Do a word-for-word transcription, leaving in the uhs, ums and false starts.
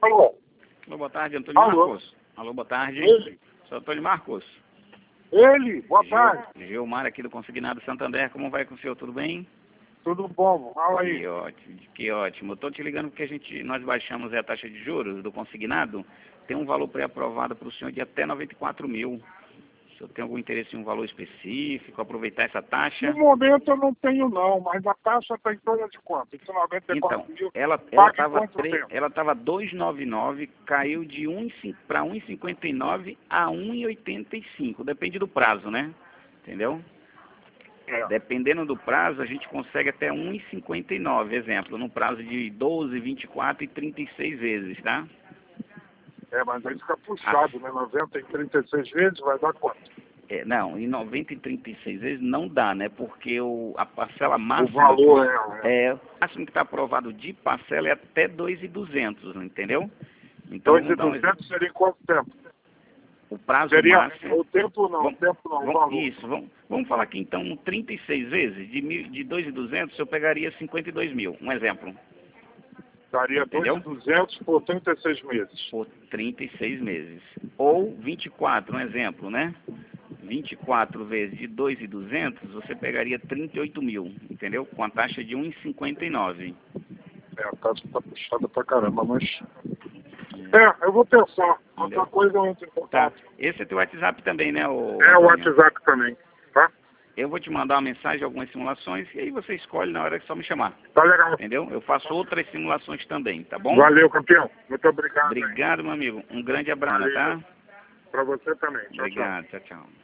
Alô? Alô, boa tarde, Antônio Alô? Marcos. Alô, boa tarde. Ele? Sou Antônio Marcos. Ele? Boa tarde. Gil, Gilmar aqui do Consignado Santander. Como vai com o senhor? Tudo bem? Tudo bom? Fala aí. Que ótimo, que ótimo. Eu estou te ligando porque a gente, nós baixamos a taxa de juros do Consignado. Tem um valor pré-aprovado para o senhor de até noventa e quatro mil. O senhor tem algum interesse em um valor específico, aproveitar essa taxa? No momento eu não tenho não, mas a taxa está em torno de quanto? De noventa e quatro Então, mil. ela Paga em estava quanto tempo? ela estava dois vírgula noventa e nove, caiu de um para um vírgula cinquenta e nove a um vírgula oitenta e cinco. Depende do prazo, né? Entendeu? É. Dependendo do prazo, a gente consegue até um vírgula cinquenta e nove, exemplo, no prazo de doze, vinte e quatro e trinta e seis vezes, tá? É, mas aí fica puxado, né? noventa em trinta e seis vezes vai dar quanto? É, não, em noventa e trinta e seis vezes não dá, né? Porque o, a parcela O máxima... valor é... É, o máximo que está aprovado de parcela é até dois mil e duzentos, entendeu? Então, dois mil e vamos dar um exemplo. duzentos seria em quanto tempo? O prazo Seria máximo... o tempo não, Vamos, o tempo não, o vamos, valor. isso, vamos, vamos falar aqui então trinta e seis vezes, de, mil, de dois mil e duzentos eu pegaria cinquenta e dois mil, um exemplo. Daria dois mil e duzentos por trinta e seis meses. Por trinta e seis meses. Ou vinte e quatro, um exemplo, né? vinte e quatro vezes de dois mil e duzentos, você pegaria trinta e oito mil, entendeu? Com a taxa de um vírgula cinquenta e nove. É, a taxa tá puxada pra caramba, mas... É, eu vou pensar. Entendeu? Outra coisa eu entro em Tá. contato. Esse é teu WhatsApp também, né, o É o Antônio? WhatsApp também, tá? Eu vou te mandar uma mensagem, algumas simulações, e aí você escolhe na hora que só me chamar. Tá legal. Entendeu? Eu faço outras simulações também, tá bom? Valeu, campeão. Muito obrigado. Hein? Obrigado, meu amigo. Um grande abraço, Valeu. tá? Pra você também. Tchau, tchau. Obrigado. Tchau, tchau.